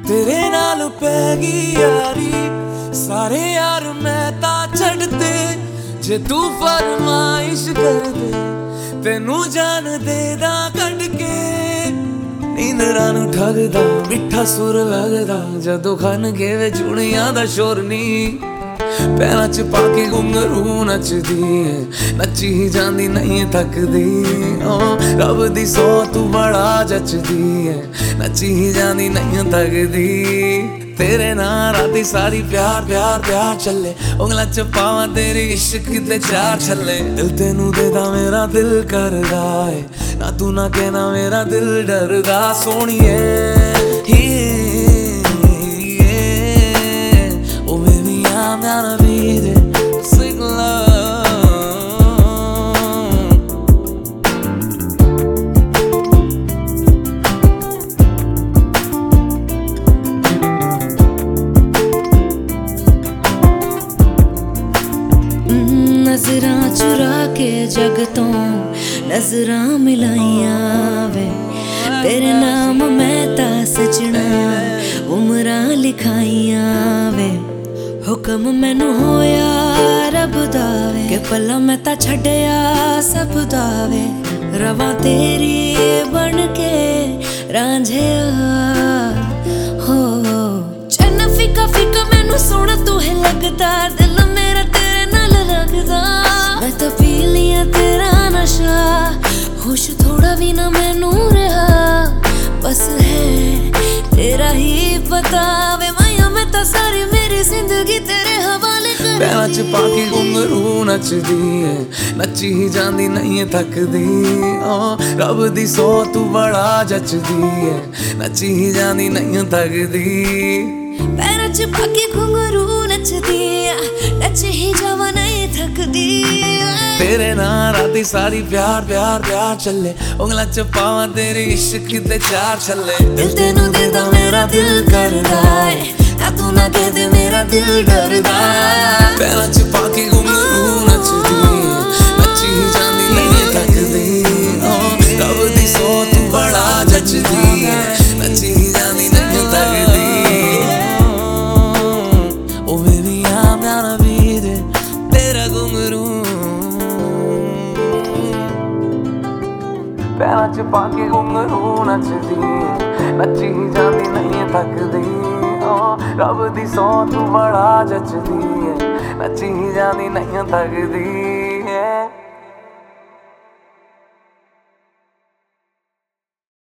तेरे नाल पैगी यारी सारे यार मैं ता छड्डदे जे तू फरमाइश कर दे तेनू जान दे दा कढ के नींदरां नूं ठगदा मिठा सुर लगदा जदों खन के वे चूड़ियां दा शोर नी पैरां च पाके घुंघरू नचदी है नची ही जांदी नहीं थकदी रब दी सौ तू बड़ा जचदी है नची ही जांदी नहीं थकदी तेरे नाल राती सारी प्यार प्यार प्यार चले उंगलां च पावां तेरी इश्क दे चार छल्ले दिल तेनू देदा मेरा दिल करदा है ना तू ना कहना मेरा दिल डरदा सोहणीए I'm gonna be there, sing love. नजरां चुरा के जग तो नजरां मिलाइयां वे तेरे नाम मैं ता सजना उमरां लिखाइयां वे हुक्म मैनू होया रब दा वे के पला मैं ता छड्डिया सब दा वे रवां तेरी बन के रांझिया हो चन्न फिका फिका मैनू सोहना तू है लगदा दिल मेरा तेरे नाल लगदा मैं तां पी लिया तेरा नशा होश थोड़ा भी ना मैनू रहा बस है तेरा ही पता वे माया मैं तां सारी मेरी जिंदगी तेरे हवाले कर पैरां च पाके घुंघरू नचदी है नची ही जांदी नहीं थकदी रब दी सौ तू बड़ा जचदी है नची ही जांदी नहीं थकदी पैरां च पाके घुंघरू नचदी नच ही जावां नहीं थकदी तेरे नाल राती सारी प्यार प्यार प्यार चले उंगलां च पावां तेरी इश्क दे चार छल्ले दिल तेनू देदा मेरा दिल करदा है तू ना कह दे मेरा दिल डरदा पैरां च पाके घुंघरू नचदी नची ही जांदी नहीं थकदी रब दी सौ तू बड़ा जचदी नची ही जांदी नहीं थकदी ओ baby I'm gonna be there तेरा घुंघरू पैरां च पाके घुंघरू नचदी नची ही जांदी नहीं थकदी रब दी सौ तू बड़ा जचदी है नची ही जांदी नहीं थकदी।